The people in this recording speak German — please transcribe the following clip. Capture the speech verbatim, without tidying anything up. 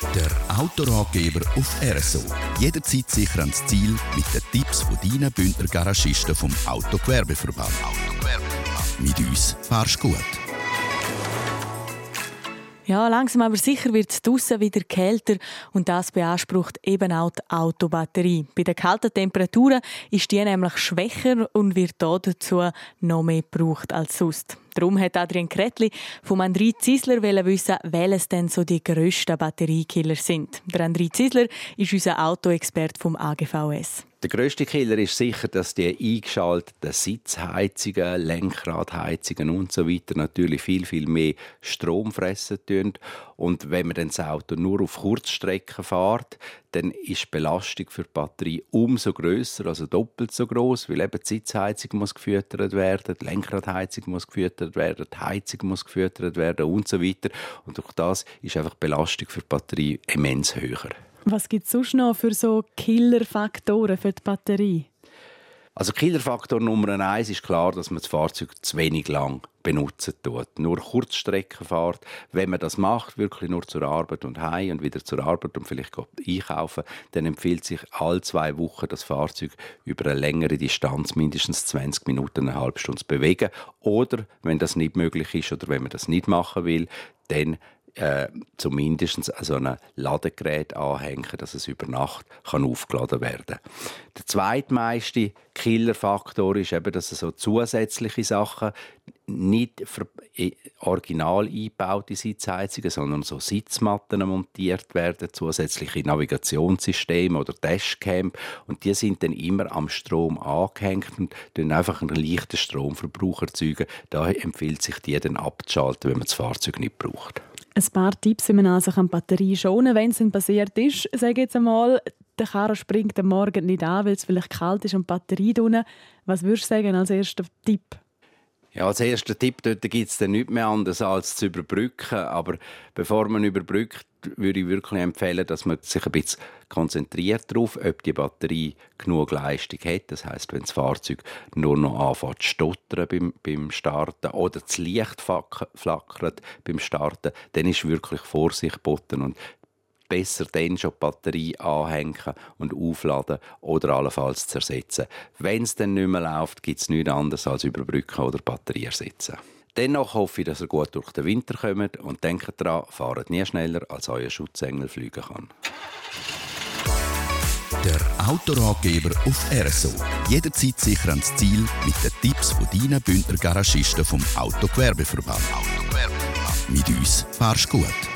Der Autoratgeber auf R S O. Jederzeit sicher ans Ziel mit den Tipps von deinen Bündner Garagisten vom Autogewerbeverband. Autogewerbeverband. Mit uns fahrst gut. Ja, langsam aber sicher wird es draussen wieder kälter und das beansprucht eben auch die Autobatterie. Bei den kalten Temperaturen ist die nämlich schwächer und wird dazu noch mehr gebraucht als sonst. Darum hat Adrian Kretli vom André Ziesler wissen, welches denn so die grössten Batteriekiller sind. Der André Ziesler ist unser Autoexperte vom A G V S. Der grösste Killer ist sicher, dass die eingeschalteten Sitzheizungen, Lenkradheizungen und so weiter natürlich viel, viel mehr Strom fressen tun. Und wenn man dann das Auto nur auf Kurzstrecken fährt, dann ist die Belastung für die Batterie umso grösser, also doppelt so gross, weil eben die Sitzheizung muss gefüttert werden, die Lenkradheizung muss gefüttert werden, die Heizung muss gefüttert werden und so weiter. Und durch das ist einfach die Belastung für die Batterie immens höher. Was gibt es sonst noch für so Killerfaktoren für die Batterie? Also Killerfaktor Nummer eins ist klar, dass man das Fahrzeug zu wenig lang benutzen tut. Nur Kurzstreckenfahrt, wenn man das macht, wirklich nur zur Arbeit und heim und wieder zur Arbeit und vielleicht einkaufen, dann empfiehlt sich alle zwei Wochen das Fahrzeug über eine längere Distanz, mindestens zwanzig Minuten, eine halbe Stunde zu bewegen. Oder, wenn das nicht möglich ist oder wenn man das nicht machen will, dann Äh, zumindest so ein Ladegerät anhängen, dass es über Nacht kann aufgeladen werden kann. Der zweitmeiste Killerfaktor ist eben, dass so zusätzliche Sachen nicht original eingebaute Sitzheizungen, sondern so Sitzmatten montiert werden, zusätzliche Navigationssysteme oder Dashcam, und die sind dann immer am Strom angehängt und dann einfach einen leichten Stromverbrauch erzeugen. Da empfiehlt sich die dann abzuschalten, wenn man das Fahrzeug nicht braucht. Ein paar Tipps, wie man also die Batterie schonen kann, wenn es dann passiert ist. Sag jetzt einmal, der Karre springt am Morgen nicht an, weil es vielleicht kalt ist und die Batterie drin. Was würdest du sagen als erster Tipp? Ja, als erster Tipp gibt es dann nichts mehr anderes als zu überbrücken. Aber bevor man überbrückt, würde ich wirklich empfehlen, dass man sich ein bisschen konzentriert darauf, ob die Batterie genug Leistung hat. Das heisst, wenn das Fahrzeug nur noch anfängt zu stottern beim, beim Starten oder das Licht flackert beim Starten, dann ist wirklich Vorsicht geboten und besser dann schon die Batterie anhängen und aufladen oder allenfalls zu ersetzen. Wenn es dann nicht mehr läuft, gibt es nichts anderes als überbrücken oder Batterie ersetzen. Dennoch hoffe ich, dass ihr gut durch den Winter kommt und denkt daran, fahrt nie schneller, als euer Schutzengel fliegen kann. Der Autoratgeber auf R S O. Jederzeit sicher ans Ziel mit den Tipps von deinen Bündner Garagisten vom Autogewerbeverband. Autogewerbeverband. Mit uns fahrst gut.